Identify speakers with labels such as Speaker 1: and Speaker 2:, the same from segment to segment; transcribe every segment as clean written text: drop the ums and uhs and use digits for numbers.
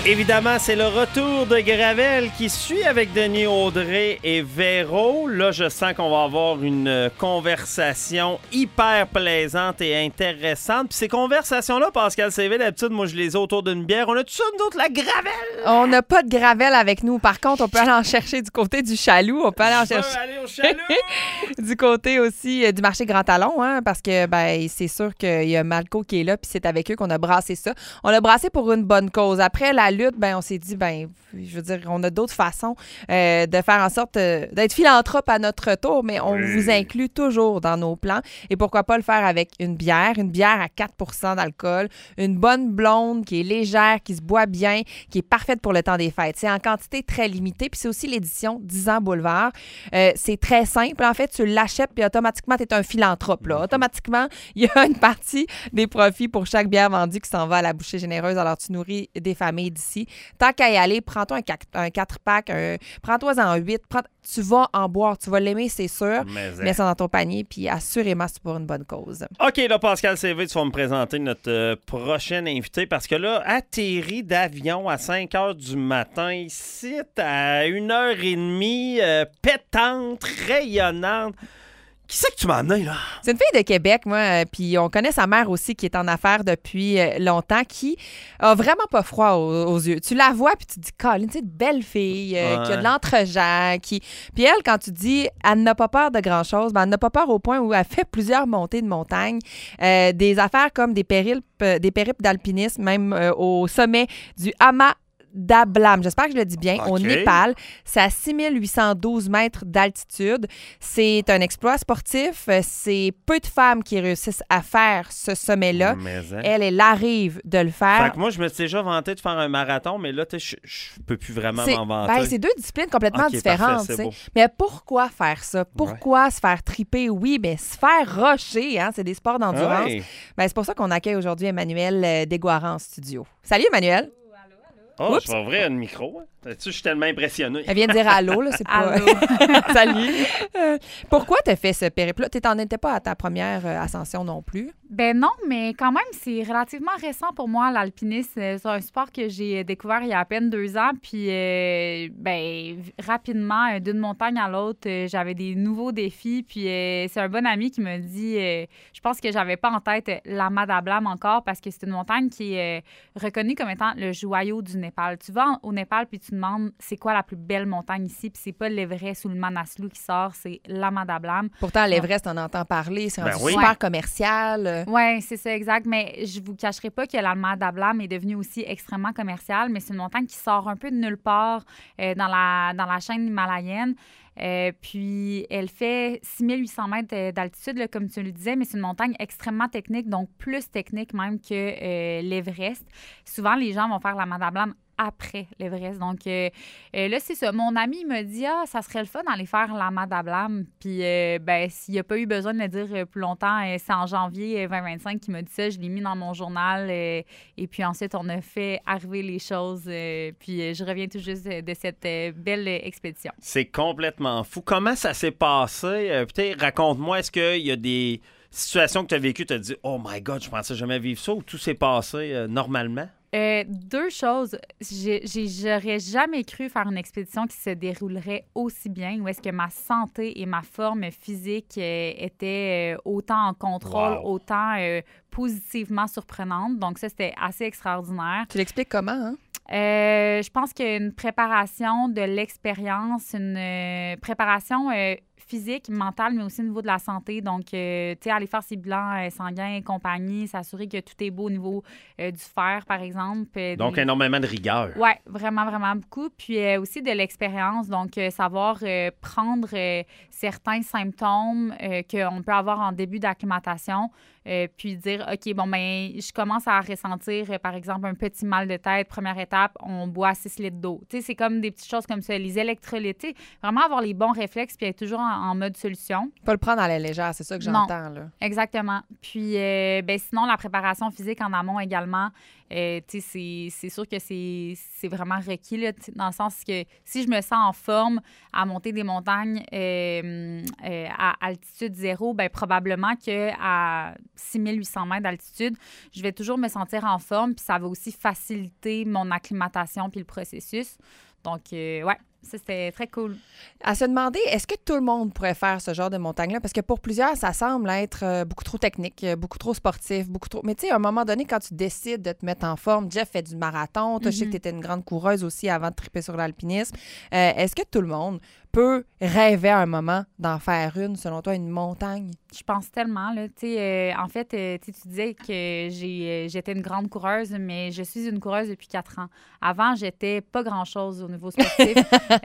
Speaker 1: Évidemment, c'est le retour de Gravel qui suit avec Denis Audrey et Véro. Là, je sens qu'on va avoir une conversation hyper plaisante et intéressante. Puis ces conversations-là, Pascal Séville, d'habitude, moi, je les ai autour d'une bière. On a tout ça, nous autres, la Gravel?
Speaker 2: On n'a pas de Gravel avec nous. Par contre, on peut aller en chercher du côté du Chaloux. On peut aller en chercher
Speaker 1: aller au Chaloux!
Speaker 2: du côté aussi du marché Grand Talon, hein, parce que c'est sûr qu'il y a Malco qui est là, puis c'est avec eux qu'on a brassé ça. On l'a brassé pour une bonne cause. Après la lutte, on s'est dit, je veux dire, on a d'autres façons de faire en sorte d'être philanthrope à notre tour, mais on vous inclut toujours dans nos plans. Et pourquoi pas le faire avec une bière à 4 % d'alcool, une bonne blonde qui est légère, qui se boit bien, qui est parfaite pour le temps des fêtes. C'est en quantité très limitée, puis c'est aussi l'édition 10 ans Boulevard. C'est très simple. En fait, tu l'achètes, puis automatiquement, tu es un philanthrope. Là. Automatiquement, il y a une partie des profits pour chaque bière vendue qui s'en va à la bouchée généreuse. Alors, tu nourris des familles d'ici. Tant qu'à y aller, prends-toi un 4-pack, prends-toi-en 8. Tu vas en boire, tu vas l'aimer, c'est sûr. Mets ça dans ton panier, puis assurément, c'est pour une bonne cause.
Speaker 1: OK, là, Pascal Séville, tu vas me présenter notre prochaine invité parce que là, atterri d'avion à 5 h du matin, ici, à 1h30, pétante, rayonnante. Qui c'est que tu m'as amené, là?
Speaker 2: C'est une fille de Québec, moi, puis on connaît sa mère aussi qui est en affaires depuis longtemps, qui a vraiment pas froid aux yeux. Tu la vois, puis tu te dis, Colin, c'est une belle fille, qui a de l'entre-gens, qui... Puis elle, quand tu dis, elle n'a pas peur de grand-chose, elle n'a pas peur au point où elle fait plusieurs montées de montagne, des affaires comme des périples d'alpinisme, même au sommet du Amadablam, j'espère que je le dis bien, au Népal. C'est à 6812 mètres d'altitude. C'est un exploit sportif. C'est peu de femmes qui réussissent à faire ce sommet-là. Elle arrive de le faire.
Speaker 1: Fait que moi, je me suis déjà vanté de faire un marathon, mais là, je peux plus vraiment m'en vanter.
Speaker 2: C'est deux disciplines complètement différentes.
Speaker 1: Parfait,
Speaker 2: mais pourquoi faire ça? Pourquoi se faire triper? Oui, mais se faire rusher, hein? C'est des sports d'endurance. C'est pour ça qu'on accueille aujourd'hui Emmanuel Desgoirans en studio. Salut, Emmanuel!
Speaker 1: Oh, je vais ouvrir un micro. Je suis tellement impressionné.
Speaker 2: Elle vient de dire allô, là, c'est pas...
Speaker 3: Allô.
Speaker 2: Salut. Pourquoi t'as fait ce périple-là? Tu n'en étais pas à ta première ascension non plus?
Speaker 3: Ben non, mais quand même, c'est relativement récent pour moi, l'alpinisme. C'est un sport que j'ai découvert il y a à peine 2 ans. Puis, rapidement, d'une montagne à l'autre, j'avais des nouveaux défis. Puis, c'est un bon ami qui me dit, je pense que j'avais pas en tête l'Amadablam encore parce que c'est une montagne qui est reconnue comme étant le joyau du Népal. Tu vas au Népal puis tu demandes c'est quoi la plus belle montagne ici, puis c'est pas l'Everest ou le Manaslu qui sort, c'est l'Amadablam.
Speaker 2: Pourtant, l'Everest, on entend parler, c'est super commercial.
Speaker 3: Oui, c'est ça, exact. Mais je vous cacherai pas que l'Amadablam est devenu aussi extrêmement commercial, mais c'est une montagne qui sort un peu de nulle part dans la chaîne himalayenne. Puis, elle fait 6800 mètres d'altitude, là, comme tu le disais, mais c'est une montagne extrêmement technique, donc plus technique même que l'Everest. Souvent, les gens vont faire l'Amadablam après l'Everest. Donc, là, c'est ça. Mon ami me dit, ça serait le fun d'aller faire l'Amadablam. Puis, s'il n'y a pas eu besoin de le dire plus longtemps, c'est en janvier 2025 qu'il m'a dit ça. Je l'ai mis dans mon journal. Et puis, ensuite, on a fait arriver les choses. Puis, je reviens tout juste de cette belle expédition.
Speaker 1: C'est complètement fou. Comment ça s'est passé? Peut-être, raconte-moi, est-ce qu'il y a des situations que tu as vécues, tu as dit, oh my God, je pensais jamais vivre ça, ou tout s'est passé normalement?
Speaker 3: 2 choses. J'aurais jamais cru faire une expédition qui se déroulerait aussi bien, où est-ce que ma santé et ma forme physique étaient autant en contrôle, autant positivement surprenantes. Donc ça, c'était assez extraordinaire.
Speaker 2: Tu l'expliques comment, hein?
Speaker 3: Je pense qu'une préparation de l'expérience, une préparation physique, mentale, mais aussi au niveau de la santé. Donc, tu sais, aller faire ses bilans sanguins et compagnie, s'assurer que tout est beau au niveau du fer, par exemple.
Speaker 1: Donc, énormément de rigueur.
Speaker 3: Oui, vraiment, vraiment beaucoup. Puis aussi de l'expérience. Donc, savoir prendre certains symptômes qu'on peut avoir en début d'acclimatation, puis dire, OK, je commence à ressentir, par exemple, un petit mal de tête. Première étape, on boit 6 litres d'eau. Tu sais, c'est comme des petites choses comme ça. Les électrolytes, vraiment avoir les bons réflexes puis être toujours en mode solution.
Speaker 2: Pas le prendre à la légère, c'est ça que j'entends, là.
Speaker 3: Exactement. Puis, sinon, la préparation physique en amont également, c'est sûr que c'est vraiment requis, là, dans le sens que si je me sens en forme à monter des montagnes à altitude zéro, bien, probablement qu'à 6800 mètres d'altitude, je vais toujours me sentir en forme, puis ça va aussi faciliter mon acclimatation puis le processus. Donc, ouais. Ça, c'était très cool.
Speaker 2: À se demander, est-ce que tout le monde pourrait faire ce genre de montagne-là? Parce que pour plusieurs, ça semble être beaucoup trop technique, beaucoup trop sportif, beaucoup trop... Mais tu sais, à un moment donné, quand tu décides de te mettre en forme, Jeff fait du marathon, toi, je sais que tu étais une grande coureuse aussi avant de triper sur l'alpinisme. Est-ce que tout le monde peut rêver à un moment d'en faire une, selon toi, une montagne?
Speaker 3: Je pense tellement, là. En fait, tu disais que j'étais une grande coureuse, mais je suis une coureuse depuis 4 ans. Avant, j'étais pas grand-chose au niveau sportif.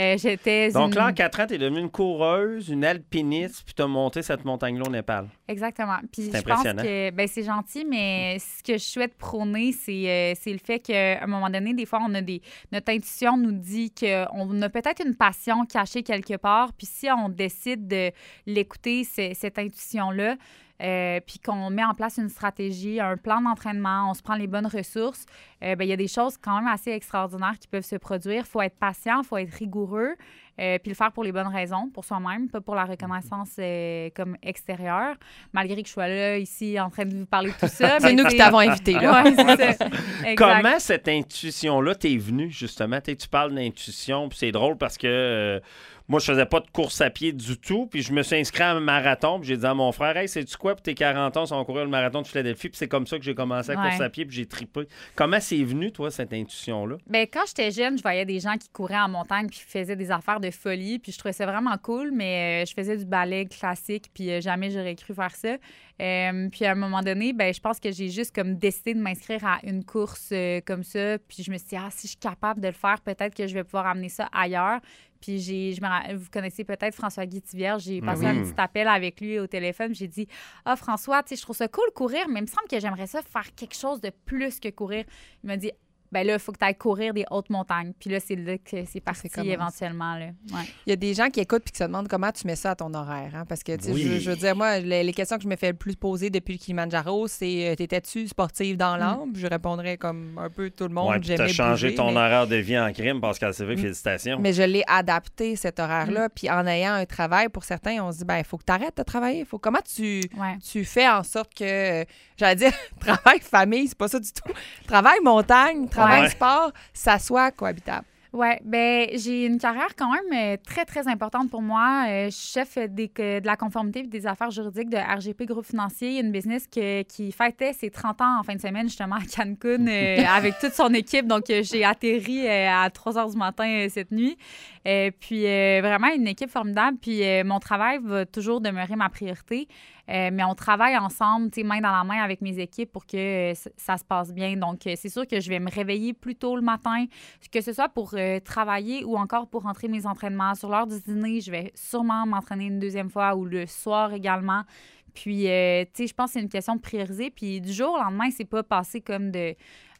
Speaker 1: Donc là, en 4 ans, tu es devenue une coureuse, une alpiniste, puis tu as monté cette montagne-là au Népal.
Speaker 3: Exactement. Puis
Speaker 1: c'est
Speaker 3: je pense
Speaker 1: impressionnant.
Speaker 3: que c'est gentil, mais ce que je souhaite prôner, c'est le fait qu'à un moment donné, des fois, notre intuition nous dit qu'on a peut-être une passion cachée quelque part, puis si on décide de l'écouter, cette intuition-là, puis qu'on met en place une stratégie, un plan d'entraînement, on se prend les bonnes ressources, il y a des choses quand même assez extraordinaires qui peuvent se produire. Il faut être patient, il faut être rigoureux, puis le faire pour les bonnes raisons, pour soi-même, pas pour la reconnaissance comme extérieure. Malgré que je sois là, ici, en train de vous parler de tout ça.
Speaker 2: C'est nous qui t'avons invité, là.
Speaker 3: Ouais, c'est ça. Exact.
Speaker 1: Comment cette intuition-là t'est venue, justement? Tu parles d'intuition, puis c'est drôle parce que... moi, je faisais pas de course à pied du tout, puis je me suis inscrit à un marathon, puis j'ai dit à mon frère, « Hey, sais-tu quoi? Puis tes 40 ans, on va courir le marathon de Philadelphie. » Puis c'est comme ça que j'ai commencé à course à pied, puis j'ai trippé. Comment c'est venu, toi, cette intuition-là?
Speaker 3: Bien, quand j'étais jeune, je voyais des gens qui couraient en montagne puis faisaient des affaires de folie, puis je trouvais ça vraiment cool, mais je faisais du ballet classique, puis jamais j'aurais cru faire ça. Puis à un moment donné, je pense que j'ai juste comme décidé de m'inscrire à une course comme ça, puis je me suis dit, si je suis capable de le faire, peut-être que je vais pouvoir amener ça ailleurs. Puis vous connaissez peut-être François-Guy Tivierge, j'ai passé un petit appel avec lui au téléphone, j'ai dit « Ah, François, je trouve ça cool courir, mais il me semble que j'aimerais ça faire quelque chose de plus que courir. » Il m'a dit « Ben là, il faut que tu ailles courir des hautes montagnes. » Puis là, c'est là que c'est parti éventuellement. Là. Ouais.
Speaker 2: Il y a des gens qui écoutent et qui se demandent comment tu mets ça à ton horaire. Hein? Parce que, je veux dire, moi, les questions que je me fais le plus poser depuis le Kilimanjaro, c'est t'étais-tu sportive dans l'âme? Je répondrais comme un peu tout le monde.
Speaker 1: Oui, tu as changé ton horaire de vie en crime, Pascal Sévé, félicitations.
Speaker 2: Mais je l'ai adapté, cet horaire-là. Puis en ayant un travail, pour certains, on se dit, il faut que tu arrêtes de travailler. Comment tu fais en sorte que, j'allais dire, travail, famille, c'est pas ça du tout. Travail, montagne, travail, sport, ça soit cohabitable.
Speaker 3: Oui, j'ai une carrière quand même très, très importante pour moi. Je suis chef de la conformité et des affaires juridiques de RGP Groupe Financier, une business qui fêtait ses 30 ans en fin de semaine, justement, à Cancun, avec toute son équipe. Donc, j'ai atterri à 3 heures du matin cette nuit. Puis, vraiment, une équipe formidable. Puis, mon travail va toujours demeurer ma priorité. Mais on travaille ensemble, main dans la main avec mes équipes pour que ça se passe bien. Donc, c'est sûr que je vais me réveiller plus tôt le matin, que ce soit pour travailler ou encore pour rentrer mes entraînements. Sur l'heure du dîner, je vais sûrement m'entraîner une deuxième fois ou le soir également. Puis, je pense que c'est une question de prioriser. Puis, du jour au lendemain, c'est pas passé comme de...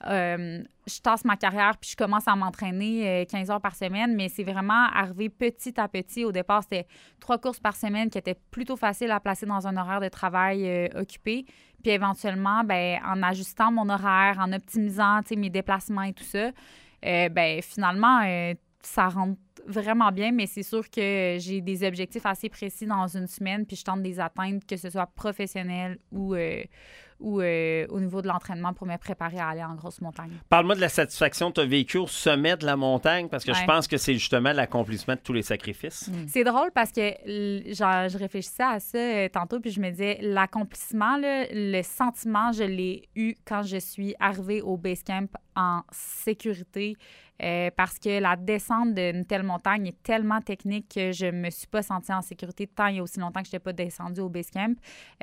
Speaker 3: je tasse ma carrière puis je commence à m'entraîner 15 heures par semaine, mais c'est vraiment arrivé petit à petit. Au départ, c'était 3 courses par semaine qui étaient plutôt faciles à placer dans un horaire de travail occupé. Puis éventuellement, en ajustant mon horaire, en optimisant mes déplacements et tout ça, finalement, ça rentre vraiment bien, mais c'est sûr que j'ai des objectifs assez précis dans une semaine, puis je tente de les atteindre, que ce soit professionnel ou au niveau de l'entraînement pour me préparer à aller en grosse montagne.
Speaker 1: Parle-moi de la satisfaction que tu as vécue au sommet de la montagne, parce que je pense que c'est justement l'accomplissement de tous les sacrifices.
Speaker 3: C'est drôle parce que je réfléchissais à ça tantôt, puis je me disais, l'accomplissement, le sentiment, je l'ai eu quand je suis arrivée au base camp en sécurité, parce que la descente d'une telle montagne est tellement technique que je me suis pas sentie en sécurité tant il y a aussi longtemps que je n'étais pas descendue au base camp.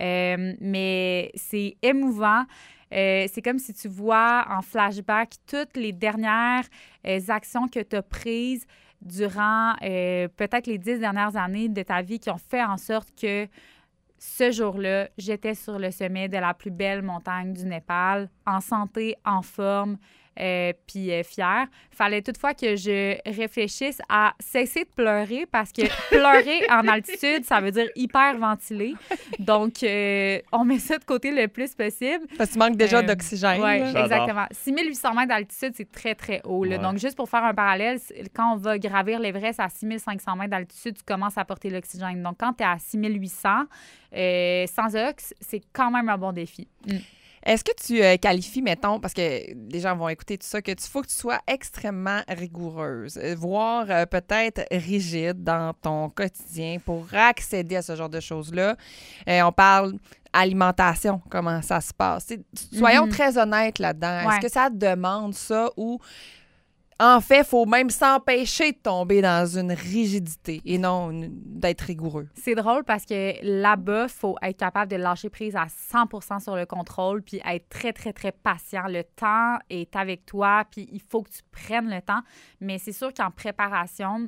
Speaker 3: Mais c'est émouvant. C'est comme si tu vois en flashback toutes les dernières actions que tu as prises durant peut-être les 10 dernières années de ta vie qui ont fait en sorte que ce jour-là, j'étais sur le sommet de la plus belle montagne du Népal, en santé, en forme, puis fière. Fallait toutefois que je réfléchisse à cesser de pleurer parce que pleurer en altitude, ça veut dire hyperventiler. Donc, on met ça de côté le plus possible.
Speaker 2: Parce que tu manques déjà d'oxygène.
Speaker 3: Oui,
Speaker 2: là.
Speaker 3: exactement. 6800 mètres d'altitude, c'est très, très haut. Là.
Speaker 1: Ouais.
Speaker 3: Donc, juste pour faire un parallèle, quand on va gravir l'Everest à 6500 mètres d'altitude, tu commences à porter l'oxygène. Donc, quand tu es à 6800, sans ox, c'est quand même un bon défi.
Speaker 2: Est-ce que tu qualifies, mettons, parce que les gens vont écouter tout ça, que faut que tu sois extrêmement rigoureuse, voire peut-être rigide dans ton quotidien pour accéder à ce genre de choses-là? On parle alimentation, comment ça se passe. Soyons très honnêtes là-dedans.
Speaker 3: Ouais.
Speaker 2: Est-ce que ça te demande ça ou... En fait, il faut même s'empêcher de tomber dans une rigidité et non d'être rigoureux.
Speaker 3: C'est drôle parce que là-bas, il faut être capable de lâcher prise à 100% sur le contrôle puis être très, très, très patient. Le temps est avec toi puis il faut que tu prennes le temps. Mais c'est sûr qu'en préparation,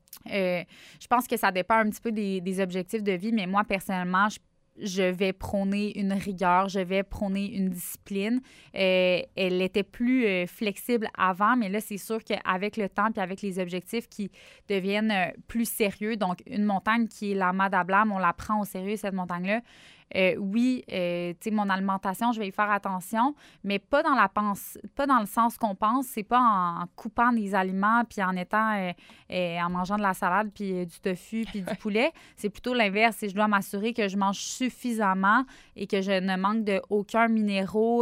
Speaker 3: je pense que ça dépend un petit peu des objectifs de vie. Mais moi, personnellement, je vais prôner une rigueur, je vais prôner une discipline. Elle était plus flexible avant, mais là, c'est sûr qu'avec le temps puis avec les objectifs qui deviennent plus sérieux, donc une montagne qui est la Madablam, on la prend au sérieux, cette montagne-là. Oui, tu sais, mon alimentation, je vais y faire attention, mais pas dans le sens qu'on pense. C'est pas en coupant des aliments puis en étant en mangeant de la salade puis du tofu puis du poulet. C'est plutôt l'inverse. Je dois m'assurer que je mange suffisamment et que je ne manque de aucun minéraux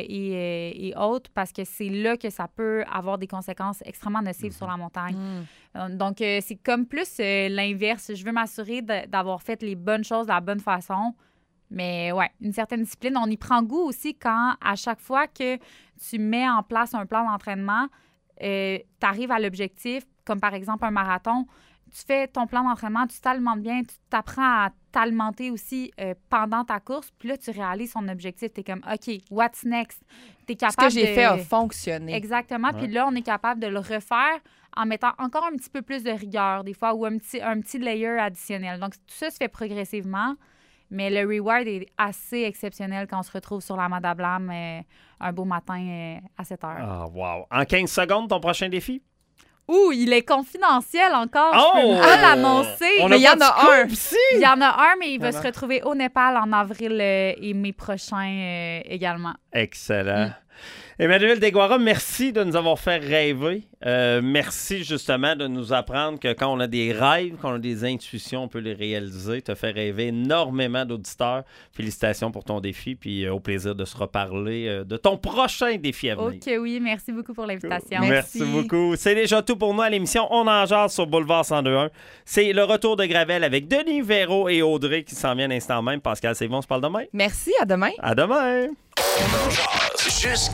Speaker 3: et autres parce que c'est là que ça peut avoir des conséquences extrêmement nocives sur la montagne. Donc, c'est comme plus l'inverse. Je veux m'assurer d'avoir fait les bonnes choses de la bonne façon. Mais ouais, une certaine discipline. On y prend goût aussi quand, à chaque fois que tu mets en place un plan d'entraînement, tu arrives à l'objectif, comme par exemple un marathon, tu fais ton plan d'entraînement, tu t'alimentes bien, tu t'apprends à t'alimenter aussi pendant ta course, puis là, tu réalises ton objectif. Tu es comme, OK, what's next? T'es capable
Speaker 2: Ce que j'ai fait a fonctionné.
Speaker 3: Exactement.
Speaker 1: Ouais.
Speaker 3: Puis là, on est capable de le refaire en mettant encore un petit peu plus de rigueur, des fois, ou un petit layer additionnel. Donc, tout ça se fait progressivement. Mais le reward est assez exceptionnel quand on se retrouve sur la Madablam un beau matin à 7 heures.
Speaker 1: Ah, wow. En 15 secondes, ton prochain défi?
Speaker 3: Ouh, il est confidentiel encore.
Speaker 1: Oh!
Speaker 3: Je peux pas l'annoncer.
Speaker 1: On
Speaker 2: Mais
Speaker 1: a
Speaker 2: il y en
Speaker 1: pas
Speaker 2: a
Speaker 1: de
Speaker 2: un.
Speaker 1: scoop ici?
Speaker 3: Il y en a un, mais il va
Speaker 1: Voilà.
Speaker 3: se retrouver au Népal en avril et mai prochain également.
Speaker 1: Excellent. Emmanuelle Deguara, merci de nous avoir fait rêver. Merci justement de nous apprendre que quand on a des rêves, quand on a des intuitions, on peut les réaliser. Tu as fait rêver énormément d'auditeurs. Félicitations pour ton défi, puis au plaisir de se reparler de ton prochain défi à venir.
Speaker 3: OK, oui, merci beaucoup pour l'invitation.
Speaker 1: Merci beaucoup. C'est déjà tout pour nous à l'émission On en jase sur Boulevard 102.1. C'est le retour de Gravel avec Denis, Véro et Audrey qui s'en viennent à l'instant même. Pascal, c'est bon, on se parle demain?
Speaker 2: Merci, à demain.
Speaker 1: À demain!
Speaker 4: Jusqu'à